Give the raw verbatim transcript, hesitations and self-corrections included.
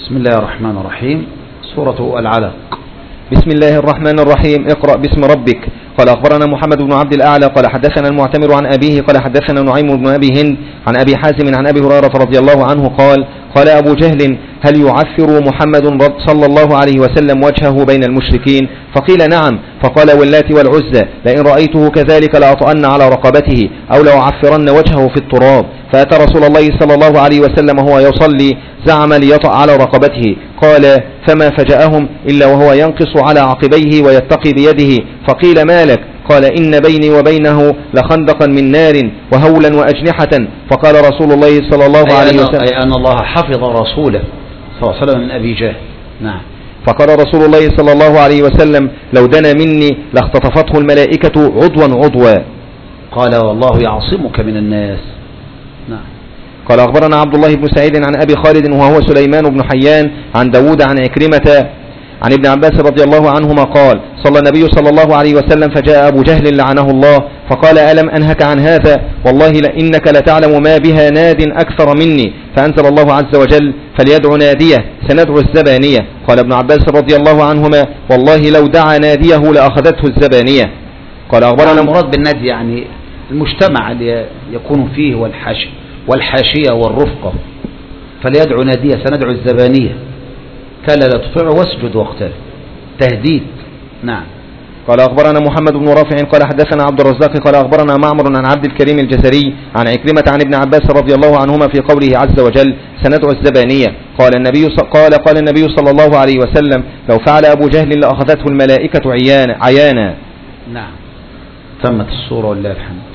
بسم الله الرحمن الرحيم. سورة العلق. بسم الله الرحمن الرحيم. اقرأ باسم ربك. قال أخبرنا محمد بن عبد الأعلى قال حدثنا المعتمر عن أبيه قال حدثنا نعيم بن أبي هند عن أبي حازم عن أبي هريرة رضي الله عنه قال قال أبو جهل هل يعفر محمد صلى الله عليه وسلم وجهه بين المشركين؟ فقيل نعم. فقال واللات والعزى لئن رأيته كذلك لأطأن على رقبته أو لأعفرن وجهه في التراب. فأتى رسول الله صلى الله عليه وسلم وهو يصلي زعم ليطأ على رقبته. قال فما فجأهم إلا وهو ينقص على عقبيه ويتقي بيده. فقيل ما لك؟ قال إن بيني وبينه لخندقا من نار وهولا وأجنحة. فقال رسول الله صلى الله عليه وسلم أي أن الله حفظ رسوله صلى الله عليه وسلم من أبي جهل. نعم. فقال رسول الله صلى الله عليه وسلم لو دنا مني لاختطفته الملائكة عضوا عضوا. قال والله يعصمك من الناس. نعم. قال أخبرنا عبد الله بن سعيد عن أبي خالد وهو سليمان بن حيان عن داود عن عكرمة عن ابن عباس رضي الله عنهما قال صلى النبي صلى الله عليه وسلم فجاء أبو جهل لعنه الله فقال ألم أنهك عن هذا؟ والله لإنك لتعلم ما بها ناد أكثر مني. فأنزل الله عز وجل فليدعو ناديه سندعو الزبانية. قال ابن عباس رضي الله عنهما والله لو دعا ناديه لأخذته الزبانية. قال أخبرنا المراد بالنادي يعني المجتمع اللي يكون فيه والحاشية والحاشية والرفقة. فليدعو ناديه سندعو الزبانية كلا لا تطيع واسجد واقترب. تهديد. نعم. قال أخبرنا محمد بن رافع قال حدثنا عبد الرزاق قال أخبرنا معمر عن عبد الكريم الجزري عن عكرمة عن ابن عباس رضي الله عنهما في قوله عز وجل سندعو الزبانية. قال النبي قال قال النبي صلى الله عليه وسلم لو فعل أبو جهل لأخذته الملائكة عيانا. نعم. تمت الصورة ولله الحمد.